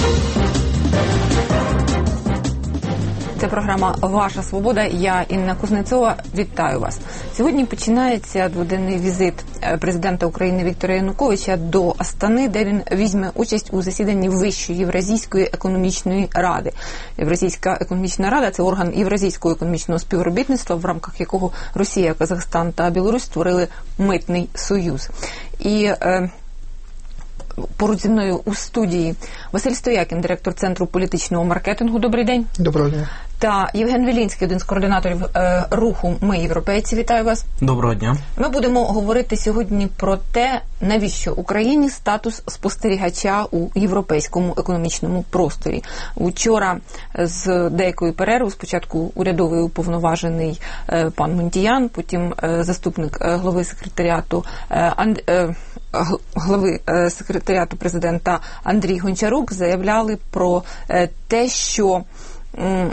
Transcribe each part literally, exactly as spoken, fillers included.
Це програма «Ваша свобода». Я Інна Кузнецова. Вітаю вас. Сьогодні починається дводенний візит президента України Віктора Януковича до Астани, де він візьме участь у засіданні Вищої Євразійської економічної ради. Євразійська економічна рада – це орган Євразійського економічного співробітництва, в рамках якого Росія, Казахстан та Білорусь створили митний союз. І е, поруч зі мною у студії Василь Стоякін, директор Центру політичного маркетингу. Добрий день. Доброго дня. Та Євген Вілінський, один з координаторів е, руху «Ми, європейці». Вітаю вас. Доброго дня. Ми будемо говорити сьогодні про те, навіщо Україні статус спостерігача у європейському економічному просторі. Учора з деякою перервою, спочатку урядовий уповноважений е, пан Мунтіян, потім е, заступник е, глави секретаріату е, Анд... е, глави е, секретаріату президента Андрій Гончарук заявляли про е, те, що м,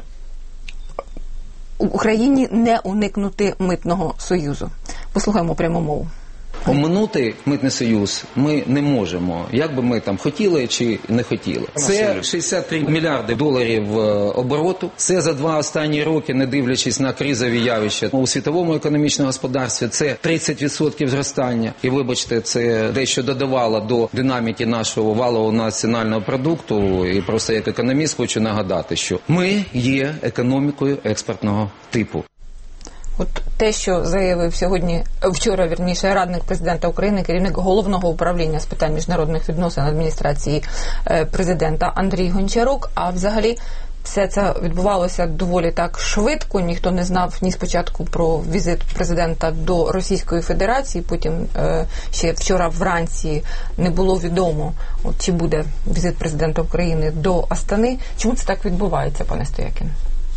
Україні не уникнути митного союзу. Послухаємо пряму мову. Оминути митний союз ми не можемо, як би ми там хотіли чи не хотіли. Це шістдесят три мільярди доларів обороту. Це за два останні роки, не дивлячись на кризові явища у світовому економічному господарстві, це тридцять відсотків зростання. І, вибачте, це дещо додавало до динаміки нашого валового національного продукту. І просто як економіст хочу нагадати, що ми є економікою експортного типу. От те, що заявив сьогодні, вчора, вірніше, радник президента України, керівник головного управління з питань міжнародних відносин адміністрації президента Андрій Гончарук, а взагалі все це відбувалося доволі так швидко, ніхто не знав ні спочатку про візит президента до Російської Федерації, потім е, ще вчора вранці не було відомо, от, чи буде візит президента України до Астани. Чому це так відбувається, пане Стоякін?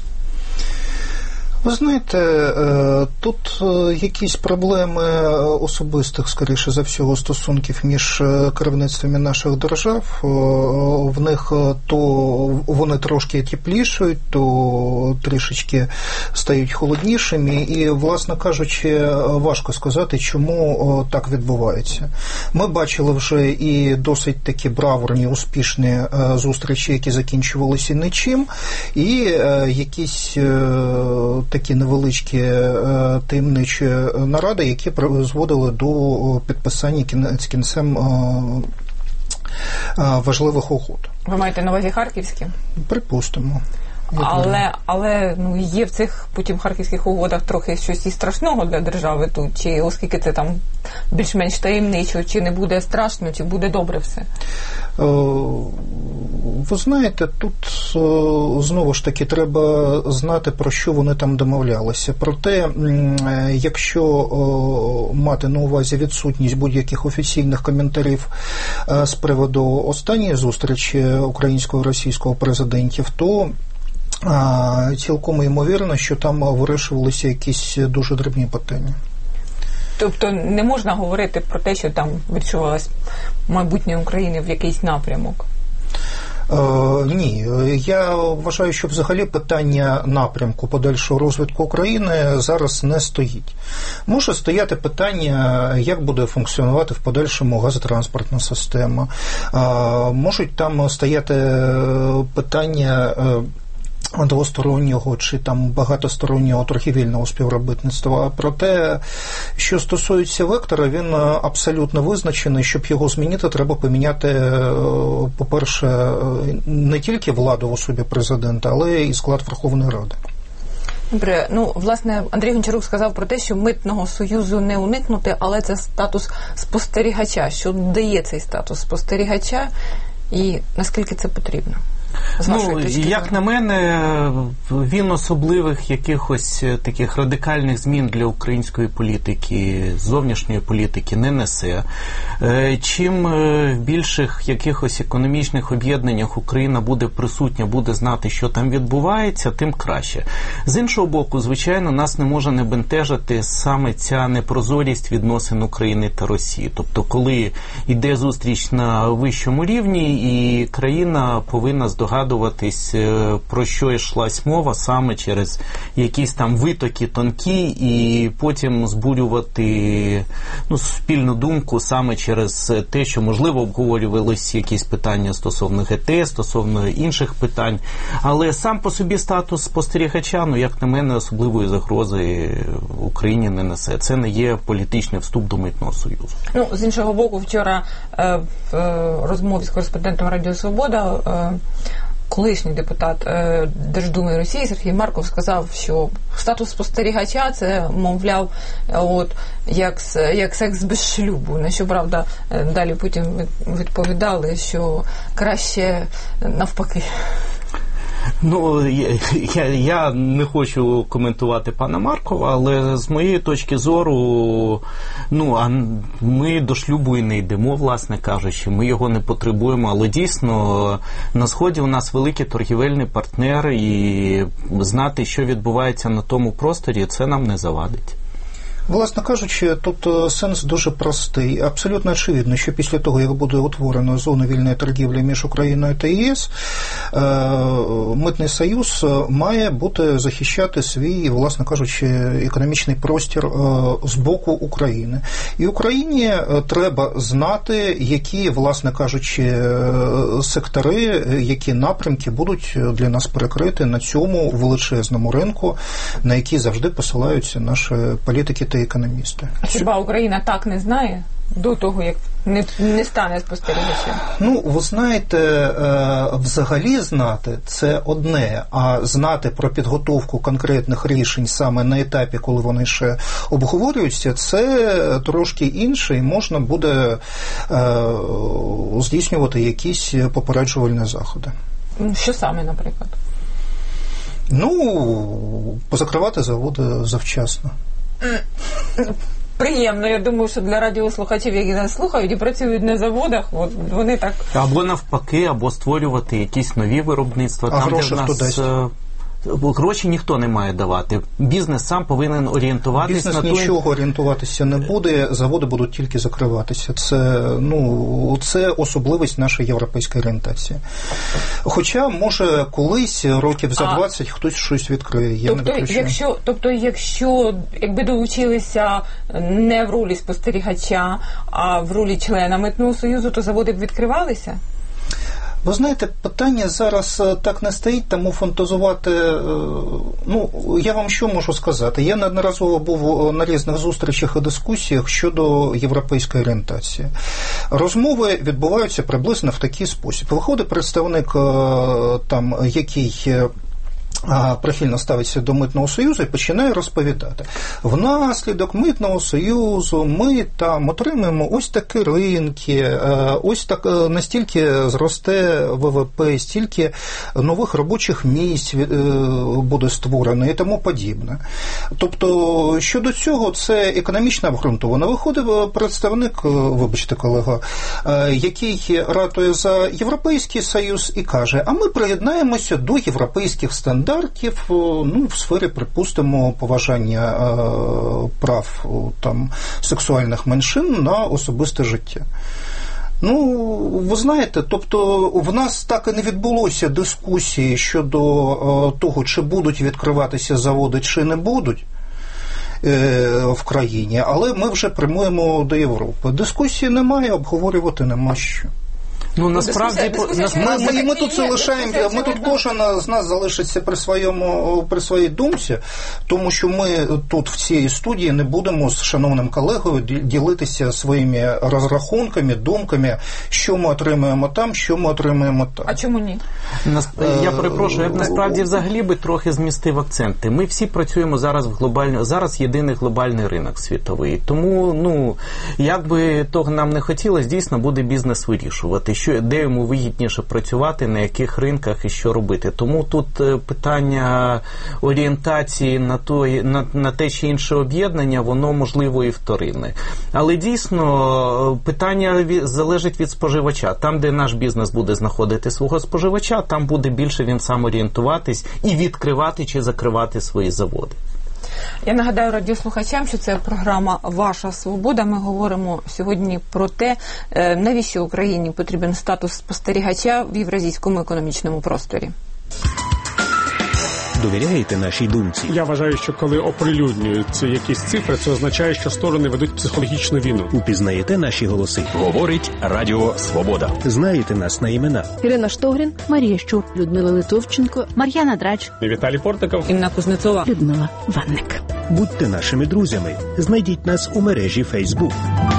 Ви знаєте, тут якісь проблеми особистих, скоріше за всього, стосунків між керівництвами наших держав. В них то вони трошки теплішають, то трішечки стають холоднішими. І, власне кажучи, важко сказати, чому так відбувається. Ми бачили вже і досить такі бравурні, успішні зустрічі, які закінчувалися нічим, і якісь такі невеличкі е, таємничі наради, які призводили до підписання кінець кінцем е, е, важливих угод. Ви маєте на увазі харківські? Припустимо. Але, але ну, є в цих потім харківських угодах трохи щось і страшного для держави тут, чи оскільки це там більш-менш таємничо, чи не буде страшно, чи буде добре все? Ви знаєте, тут знову ж таки треба знати, про що вони там домовлялися. Проте, якщо мати на увазі відсутність будь-яких офіційних коментарів з приводу останньої зустрічі українського і російського президентів, то цілком ймовірно, що там вирішувалися якісь дуже дрібні питання. Тобто не можна говорити про те, що там відчувалось майбутнє України в якийсь напрямок? Е, ні. Я вважаю, що взагалі питання напрямку подальшого розвитку України зараз не стоїть. Може стояти питання, як буде функціонувати в подальшому газотранспортна система. Е, можуть там стояти питання двостороннього чи там багатостороннього торгівельного співробітництва. Проте, що стосується вектора, він абсолютно визначений. Щоб його змінити, треба поміняти, по-перше, не тільки владу в особі президента, але і склад Верховної Ради. Добре, ну, власне, Андрій Гончарук сказав про те, що митного союзу не уникнути, але це статус спостерігача. Що дає цей статус спостерігача і наскільки це потрібно? Ну, як на мене, він особливих якихось таких радикальних змін для української політики, зовнішньої політики не несе. Чим в більших якихось економічних об'єднаннях Україна буде присутня, буде знати, що там відбувається, тим краще. З іншого боку, звичайно, нас не може не бентежити саме ця непрозорість відносин України та Росії. Тобто, коли йде зустріч на вищому рівні, і країна повинна здогадуватися, здогадуватись, про що йшлась мова, саме через якісь там витоки тонкі, і потім збурювати ну, спільну думку саме через те, що, можливо, обговорювалися якісь питання стосовно ГТ, стосовно інших питань. Але сам по собі статус спостерігача, ну, як на мене, особливої загрози Україні не несе. Це не є політичний вступ до Митного Союзу. Ну, з іншого боку, вчора е, в е, розмові з кореспондентом Радіо Свобода е, колишній депутат е, Держдуми Росії Сергій Марков сказав, що статус спостерігача це, мовляв, от, як, як секс без шлюбу. На що, правда, далі потім відповідали, що краще навпаки. Ну, я, я не хочу коментувати пана Маркова, але з моєї точки зору, ну, а ми до шлюбу і не йдемо, власне кажучи, ми його не потребуємо, але дійсно на Сході у нас великий торгівельний партнер, і знати, що відбувається на тому просторі, це нам не завадить. Власне кажучи, тут сенс дуже простий. Абсолютно очевидно, що після того, як буде утворено зону вільної торгівлі між Україною та ЄС, Митний Союз має бути захищати свій, власне кажучи, економічний простір з боку України. І Україні треба знати, які, власне кажучи, сектори, які напрямки будуть для нас перекриті на цьому величезному ринку, на який завжди посилаються наші політики та економісти. А хіба Україна так не знає до того, як не, не стане спостерігачем? Ну, ви знаєте, взагалі знати – це одне, а знати про підготовку конкретних рішень саме на етапі, коли вони ще обговорюються, це трошки інше, і можна буде здійснювати якісь попереджувальні заходи. Що саме, наприклад? Ну, позакривати заводи завчасно. Приємно, я думаю, що для радіослухачів, які нас слухають і працюють на заводах, от вони так... Або навпаки, або створювати якісь нові виробництва. А там, гроші де в нас... хто дасть? Гроші ніхто не має давати. Бізнес сам повинен орієнтуватися Бізнес на той... Бізнес нічого орієнтуватися не буде, заводи будуть тільки закриватися. Це, ну, це особливість нашої європейської орієнтації. Хоча, може, колись, років за двадцять, а... хтось щось відкриє. Я тобто, не виключаю. Якщо, тобто, якщо якби долучилися не в ролі спостерігача, а в ролі члена Митного Союзу, то заводи б відкривалися? Ви знаєте, питання зараз так не стоїть, тому фантазувати, ну, я вам що можу сказати? Я неодноразово був на різних зустрічах і дискусіях щодо європейської орієнтації. Розмови відбуваються приблизно в такий спосіб. Виходить представник, там, який прихильно ставиться до Митного Союзу і починає розповідати. Внаслідок Митного Союзу ми там отримаємо ось такі ринки, ось так настільки зросте ВВП, стільки нових робочих місць буде створено і тому подібне. Тобто, щодо цього, це економічно обґрунтовано. Виходить представник, вибачте, колега, який ратує за Європейський Союз і каже, а ми приєднаємося до європейських стандартів, ну, в сфері, припустимо, поважання е, прав там, сексуальних меншин на особисте життя. Ну, ви знаєте, тобто в нас так і не відбулося дискусії щодо е, того, чи будуть відкриватися заводи, чи не будуть е, в країні, але ми вже прямуємо до Європи. Дискусії немає, обговорювати нема що. Ну, насправді, ми, ми, ми тут залишаємо, ми тут кожен з нас залишиться при своєму, при своїй думці, тому що ми тут в цій студії не будемо з шановним колегою ділитися своїми розрахунками, думками, що ми отримуємо там, що ми отримуємо там. А чому ні? Я перепрошую, я б насправді взагалі би трохи змістив акценти. Ми всі працюємо зараз в глобальному, зараз єдиний глобальний ринок світовий. Тому, ну, як би того нам не хотілося, дійсно буде бізнес вирішувати, що, де йому вигідніше працювати, на яких ринках і що робити. Тому тут питання орієнтації на, той, на, на те чи інше об'єднання, воно можливо і вторинне. Але дійсно питання залежить від споживача. Там, де наш бізнес буде знаходити свого споживача, там буде більше він сам орієнтуватись і відкривати чи закривати свої заводи. Я нагадаю радіослухачам, що це програма «Ваша свобода». Ми говоримо сьогодні про те, навіщо Україні потрібен статус спостерігача в Євразійському економічному просторі. Довіряєте нашій думці? Я вважаю, що коли оприлюднюються якісь цифри, це означає, що сторони ведуть психологічну війну. Упізнаєте наші голоси? Говорить Радіо Свобода. Знаєте нас на імена? Ірина Штогрін, Марія Щур, Людмила Литовченко, Мар'яна Драч, Віталій Портников, Інна Кузнецова, Людмила Ванник. Будьте нашими друзями. Знайдіть нас у мережі Facebook.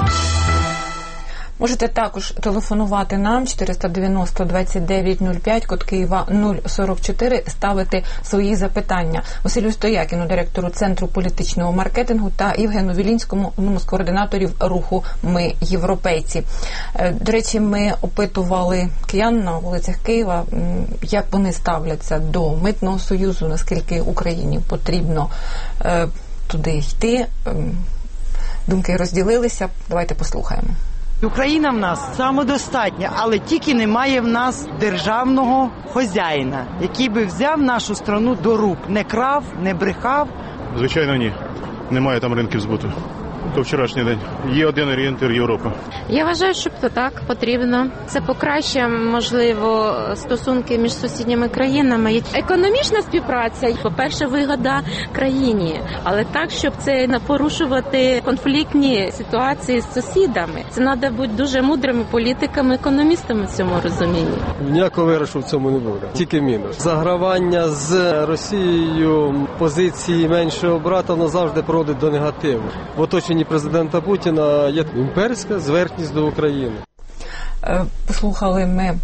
Можете також телефонувати нам чотириста дев'яносто двадцять дев'ять нуль п'ять, код Києва нуль сорок чотири, ставити свої запитання. Василю Стоякіну, директору Центру політичного маркетингу, та Євгену Вілінському, одному з координаторів руху «Ми європейці». До речі, ми опитували киян на вулицях Києва, як вони ставляться до Митного союзу, наскільки Україні потрібно е, туди йти. Думки розділилися. Давайте послухаємо. Україна в нас самодостатня, але тільки немає в нас державного хазяїна, який би взяв нашу страну до рук, не крав, не брехав. Звичайно, ні. Немає там ринків збуту. То вчорашній день. Є один орієнтир – Європа. Я вважаю, що це так потрібно. Це покращує, можливо, стосунки між сусідніми країнами. Економічна співпраця, по-перше, вигода країні, але так, щоб це не порушувати конфліктні ситуації з сусідами. Це треба бути дуже мудрими політиками, економістами в цьому розумінні. Ніякого виграшу в цьому не буде, тільки мінус. Загравання з Росією позиції меншого брата, воно завжди проводить до негативу. В оточенні президента Путіна є імперська зверхність до України. Послухали ми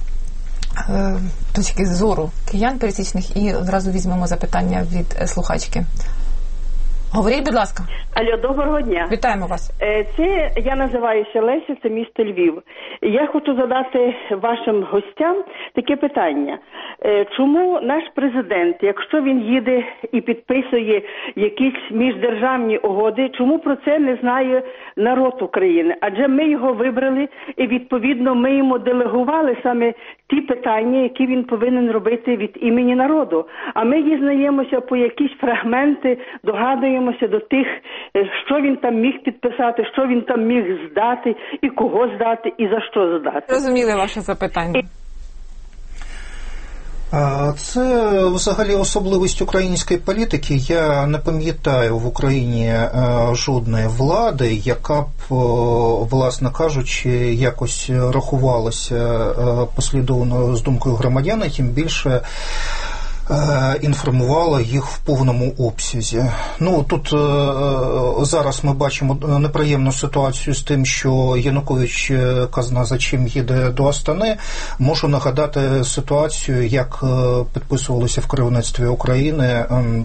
точки зору киян пересічних і одразу візьмемо запитання від слухачки. Говоріть, будь ласка. Алло, доброго дня. Вітаємо вас. Це, я називаюся Леся, це місто Львів. Я хочу задати вашим гостям таке питання. Чому наш президент, якщо він їде і підписує якісь міждержавні угоди, чому про це не знає народ України? Адже ми його вибрали і, відповідно, ми йому делегували саме ті питання, які він повинен робити від імені народу. А ми дізнаємося по якісь фрагменти, догадуємося до тих, що він там міг підписати, що він там міг здати, і кого здати, і за що здати. Розуміли ваше запитання. Це взагалі особливість української політики. Я не пам'ятаю в Україні жодної влади, яка б, власне кажучи, якось рахувалася послідовно з думкою громадян, і тим більше інформувала їх в повному обсязі. Ну, тут зараз ми бачимо неприємну ситуацію з тим, що Янукович казна за чим їде до Астани. Можу нагадати ситуацію, як підписувалося в керівництві України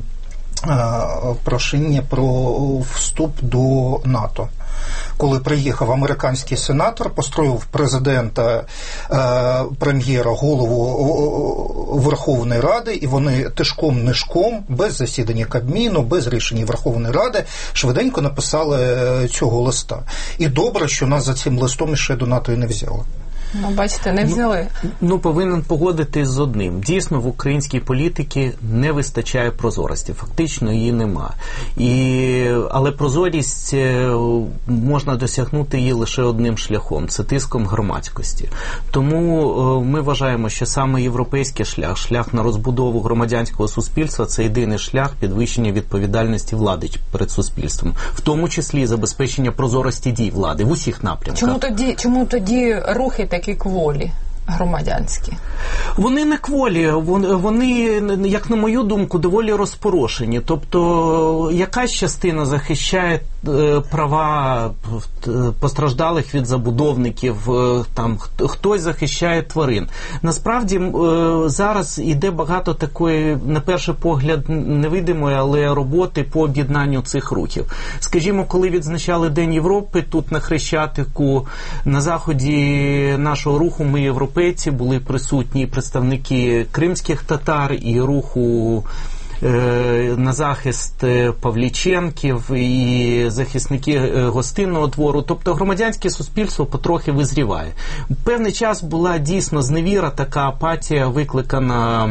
прошення про вступ до НАТО. Коли приїхав американський сенатор, построїв президента, прем'єра, голову Верховної Ради, і вони тишком-нишком, без засідання Кабміну, без рішення Верховної Ради, швиденько написали цього листа. І добре, що нас за цим листом ще до НАТО і не взяли. Ну, бачите, не взяли. Ну, ну, повинен погодитись з одним. Дійсно, в українській політиці не вистачає прозорості. Фактично її нема. І, але прозорість можна досягнути її лише одним шляхом – це тиском громадськості. Тому ми вважаємо, що саме європейський шлях, шлях на розбудову громадянського суспільства – це єдиний шлях підвищення відповідальності влади перед суспільством. В тому числі забезпечення прозорості дій влади в усіх напрямках. Чому тоді, чому тоді рухи такі кволі громадянські? Вони не кволі, вони, як на мою думку, доволі розпорошені. Тобто, якась частина захищає права постраждалих від забудовників, там, хтось захищає тварин. Насправді, зараз іде багато такої, на перший погляд, невидимої, але роботи по об'єднанню цих рухів. Скажімо, коли відзначали День Європи, тут на Хрещатику, на заході нашого руху «Ми європейці» були присутні представники кримських татар і руху на захист Павліченків і захисники гостинного двору. Тобто громадянське суспільство потрохи визріває. Певний час була дійсно зневіра, така апатія, викликана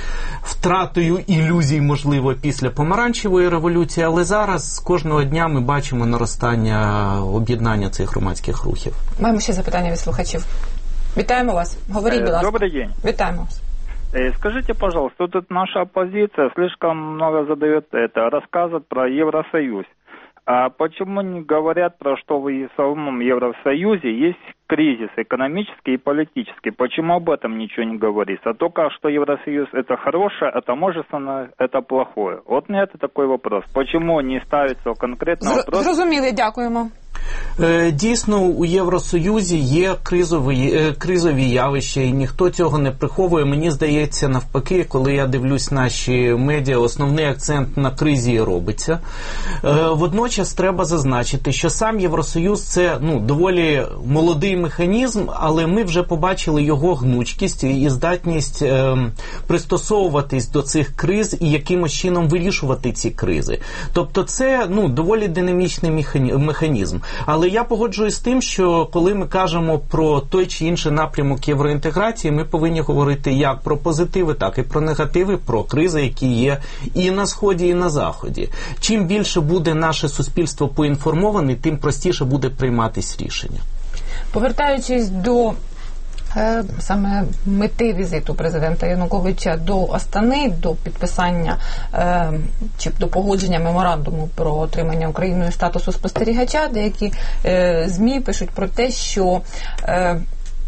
втратою ілюзій, можливо, після помаранчевої революції, але зараз кожного дня ми бачимо наростання об'єднання цих громадських рухів. Маємо ще запитання від слухачів. Вітаємо вас. Говоріть, будь ласка. Добрый день. Вітаємо вас. Скажите, пожалуйста, тут наша оппозиция слишком много задает это, рассказывает про Евросоюз. А почему не говорят про что в самом Евросоюзе есть кризис экономический и политический? Почему об этом ничего не говорится? А только что Евросоюз это хорошее, а таможенно это плохое. Вот мне это такой вопрос. Почему не ставится конкретно вопрос? Зрозуміли, дякуємо. Дійсно, у Євросоюзі є кризові, кризові явища, і ніхто цього не приховує. Мені здається, навпаки, коли я дивлюсь наші медіа, основний акцент на кризі і робиться. Водночас треба зазначити, що сам Євросоюз – це ну, доволі молодий механізм, але ми вже побачили його гнучкість і здатність е, пристосовуватись до цих криз і якимось чином вирішувати ці кризи. Тобто це ну, доволі динамічний механізм. Але я погоджуюсь з тим, що коли ми кажемо про той чи інший напрямок євроінтеграції, ми повинні говорити як про позитиви, так і про негативи, про кризи, які є і на Сході, і на Заході. Чим більше буде наше суспільство поінформоване, тим простіше буде прийматись рішення. Повертаючись до е, саме мети візиту президента Януковича до Астани, до підписання е, чи до погодження меморандуму про отримання Україною статусу спостерігача, деякі е, ЗМІ пишуть про те, що е,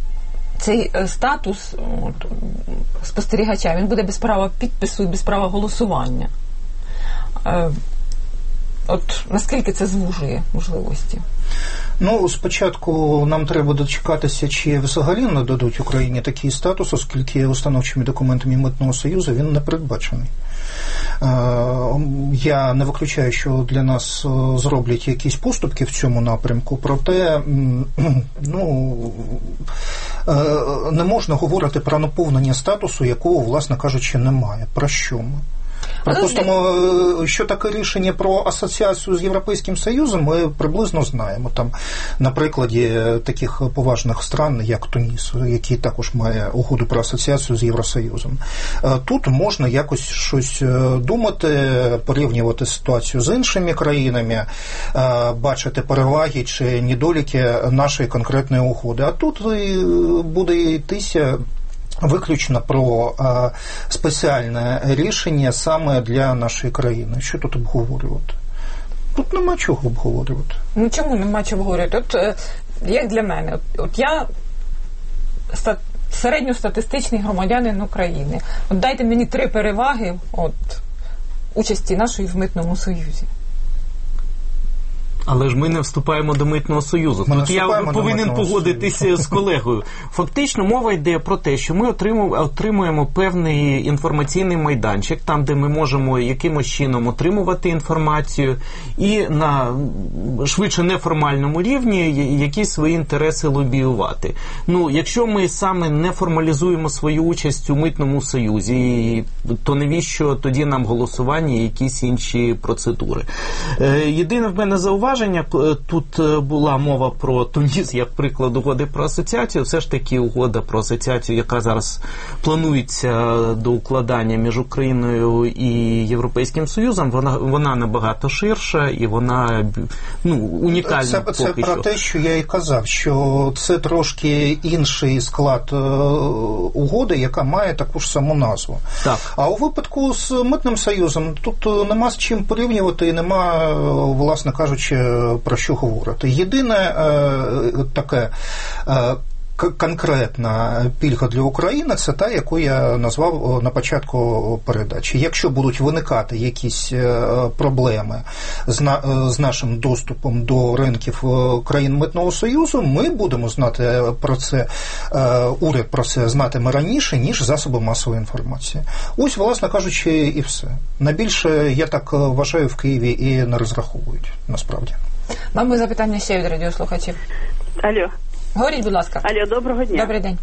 цей статус от, спостерігача, він буде без права підпису і без права голосування. Е, от наскільки це звужує можливості? Ну, спочатку нам треба дочекатися, чи взагалі нададуть Україні такий статус, оскільки установчими документами Митного Союзу він не передбачений. Я не виключаю, що для нас зроблять якісь поступки в цьому напрямку, проте ну, не можна говорити про наповнення статусу, якого, власне кажучи, немає. Про що ми? Припустимо, що таке рішення про асоціацію з Європейським Союзом, ми приблизно знаємо. Там, на прикладі таких поважних стран, як Туніс, який також має угоду про асоціацію з Євросоюзом. Тут можна якось щось думати, порівнювати ситуацію з іншими країнами, бачити переваги чи недоліки нашої конкретної угоди. А тут буде йтися виключно про а, спеціальне рішення саме для нашої країни. Що тут обговорювати? Тут нема чого обговорювати. Ну чому нема чого обговорювати? От, як для мене, от, от я стат, середньостатистичний громадянин України. От дайте мені три переваги от, участі нашої в Митному Союзі. Але ж ми не вступаємо до Митного Союзу. Ми Тут я повинен погодитися з колегою. Фактично мова йде про те, що ми отримуємо, отримуємо певний інформаційний майданчик, там, де ми можемо якимось чином отримувати інформацію і на швидше неформальному рівні якісь свої інтереси лобіювати. Ну, якщо ми саме не формалізуємо свою участь у Митному Союзі, то навіщо тоді нам голосування і якісь інші процедури? Єдине в мене зауваження, тут була мова про Туніс як приклад угоди про асоціацію. Все ж таки угода про асоціацію, яка зараз планується до укладання між Україною і Європейським Союзом, вона, вона набагато ширша і вона ну, унікальна. Це, поки це що. про те, що я і казав, що це трошки інший склад угоди, яка має таку ж саму назву. Так. А у випадку з Митним Союзом тут нема з чим порівнювати і нема, власне кажучи, про що говорити. Єдине е, таке е, конкретна пільга для України – це та, яку я назвав на початку передачі. Якщо будуть виникати якісь проблеми з, на, з нашим доступом до ринків країн Митного Союзу, ми будемо знати про це, уряд про це знатиме раніше, ніж засоби масової інформації. Ось, власне кажучи, і все. Найбільше, я так вважаю, в Києві і не розраховують, насправді. Маємо запитання ще від радіослухачів. Алло. Говоріть, будь ласка. Алло, доброго дня. Добрий день.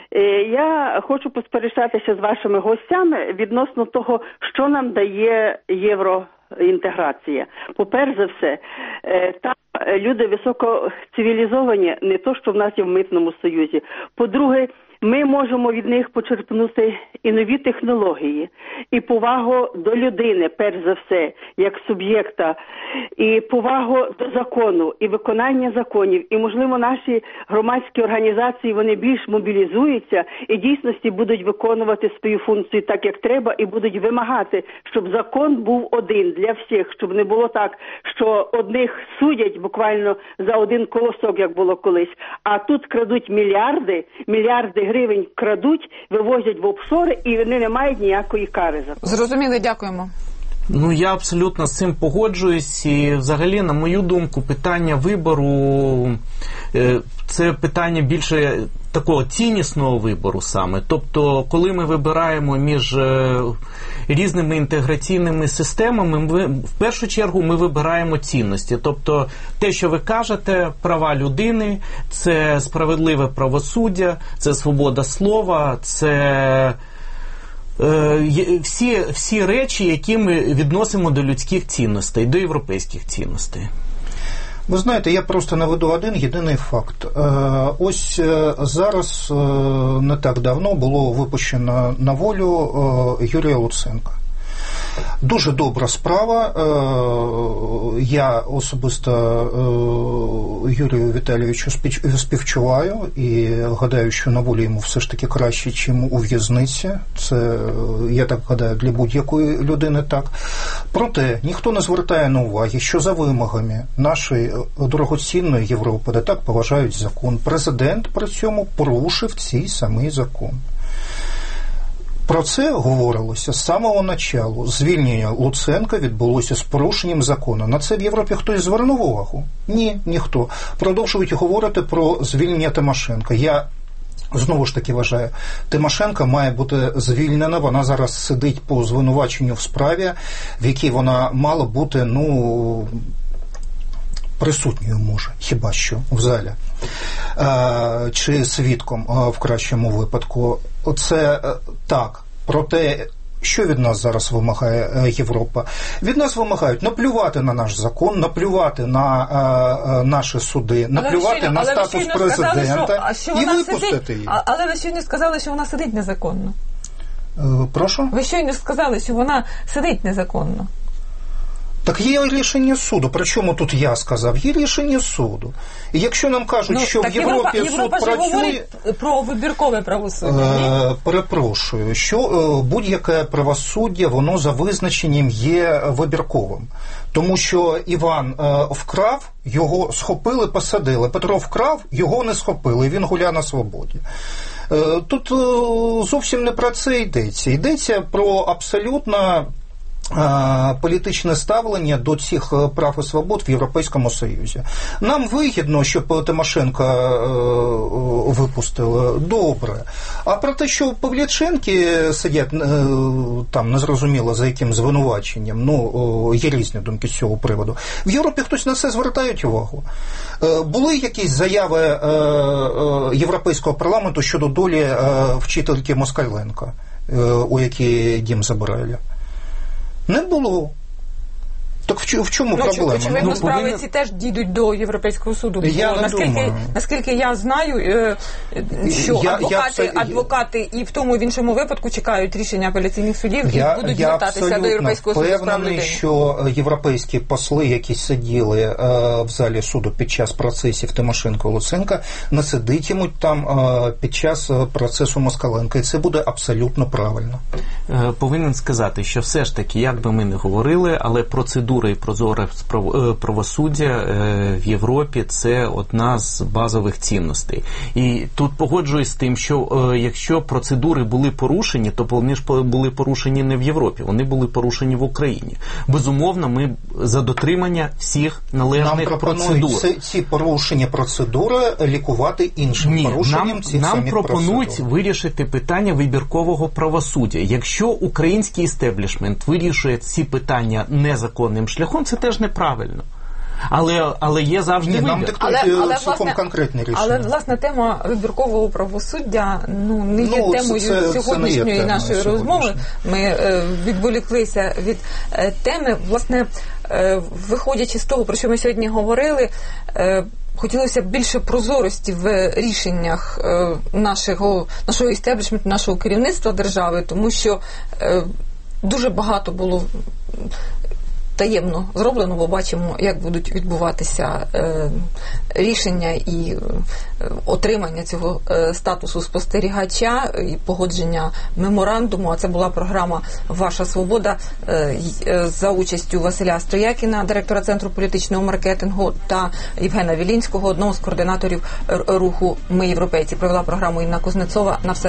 Я хочу посперечатися з вашими гостями відносно того, що нам дає євроінтеграція. По-перше за все, там люди високоцивілізовані, не то, що в нас є в Митному Союзі. По-друге, ми можемо від них почерпнути і нові технології, і повагу до людини, перш за все, як суб'єкта, і повагу до закону, і виконання законів. І, можливо, наші громадські організації, вони більш мобілізуються і дійсності будуть виконувати свою функцію так, як треба, і будуть вимагати, щоб закон був один для всіх, щоб не було так, що одних судять буквально за один колосок, як було колись, а тут крадуть мільярди, мільярди гривень крадуть, вивозять в офшори, і вони не мають ніякої кари за це. Зрозуміли, дякуємо. Ну, я абсолютно з цим погоджуюсь, і взагалі, на мою думку, питання вибору – це питання більше такого ціннісного вибору саме. Тобто, коли ми вибираємо між різними інтеграційними системами, ми, в першу чергу ми вибираємо цінності. Тобто, те, що ви кажете, права людини, це справедливе правосуддя, це свобода слова, це всі, всі речі, які ми відносимо до людських цінностей, до європейських цінностей. Ви знаєте, я просто наведу один єдиний факт. Ось зараз не так давно було випущено на волю Юрія Луценка. Дуже добра справа. Я особисто Юрію Віталійовичу співчуваю і гадаю, що на волі йому все ж таки краще, чим у в'язниці. Це, я так гадаю, для будь-якої людини так. Проте ніхто не звертає на уваги, що за вимогами нашої дорогоцінної Європи, де так поважають закон, президент при цьому порушив цей самий закон. Про це говорилося з самого началу. Звільнення Луценка відбулося з порушенням закону. На це в Європі хтось звернув увагу? Ні, ніхто. Продовжують говорити про звільнення Тимошенко. Я знову ж таки вважаю, Тимошенко має бути звільнена. Вона зараз сидить по звинуваченню в справі, в якій вона мала бути, ну, присутньою, може, хіба що, в залі. Е, чи свідком, е, в кращому випадку. Це е, так. Проте, що від нас зараз вимагає е, Європа? Від нас вимагають наплювати на наш закон, наплювати на е, е, наші суди, наплювати щойно, на статус президента сказали, що, і випустити сидить, її. А, але ви щойно сказали, що вона сидить незаконно. Е, прошу? Ви щойно сказали, що вона сидить незаконно. Так є рішення суду. Причому тут я сказав? Є рішення суду. І якщо нам кажуть, ну, що в Європі Європа, суд Європа працює... говорить про вибіркове правосуддя. Е, перепрошую, що е, будь-яке правосуддя, воно за визначенням є вибірковим. Тому що Іван е, вкрав, його схопили, посадили. Петро вкрав, його не схопили, він гуляє на свободі. Е, тут е, зовсім не про це йдеться. Йдеться про абсолютно політичне ставлення до цих прав і свобод в Європейському Союзі. Нам вигідно, щоб Тимошенко випустили. Добре. А про те, що Павліченки сидять там незрозуміло за яким звинуваченням, ну, є різні думки з цього приводу. В Європі хтось на це звертає увагу? Були якісь заяви Європейського парламенту щодо долі вчительки Москаленко, у якій дім забирали? Не було. Так в чому ну, проблема? Очевидно, ну, справи повинен... ці теж дійдуть до Європейського суду. Я Бо, наскільки, наскільки я знаю, що я, адвокати, я... адвокати і в тому і в іншому випадку чекають рішення апеляційних судів я, і будуть я звертатися до Європейського суду з прав людини. Що європейські посли, які сиділи е, в залі суду під час процесів Тимошенко і Луценка, не сидитимуть там е, під час процесу Москаленка. І це буде абсолютно правильно. Е, повинен сказати, що все ж таки, як би ми не говорили, але процедура і прозоре правосуддя в Європі – це одна з базових цінностей. І тут погоджуюсь з тим, що якщо процедури були порушені, то вони ж були порушені не в Європі, вони були порушені в Україні. Безумовно, ми за дотримання всіх належних процедур. Нам ці, ці порушення процедури лікувати іншим Ні, порушенням нам, цих нам самих пропонують процедур. вирішити питання вибіркового правосуддя. Якщо український істеблішмент вирішує ці питання незаконним шляхом, це теж неправильно. Але, але є завжди Ні, вибір. нам диктують Але- але, цілком власне, конкретне рішення. Але, власне, тема вибіркового правосуддя ну, не є Ну, це- темою це- це не є сьогоднішньої темою нашої розмови. Ми е, відволіклися від е, теми. Власне, е, виходячи з того, про що ми сьогодні говорили, е, хотілося б більше прозорості в рішеннях е, нашого, нашого істеблішменту, нашого керівництва держави, тому що е, дуже багато було таємно зроблено, бо бачимо, як будуть відбуватися е, рішення і е, отримання цього е, статусу спостерігача і погодження меморандуму. А це була програма «Ваша свобода» е, е, за участю Василя Стоякіна, директора Центру політичного маркетингу, та Євгена Вілінського, одного з координаторів руху «Ми європейці». Провела програму Інна Кузнецова. На все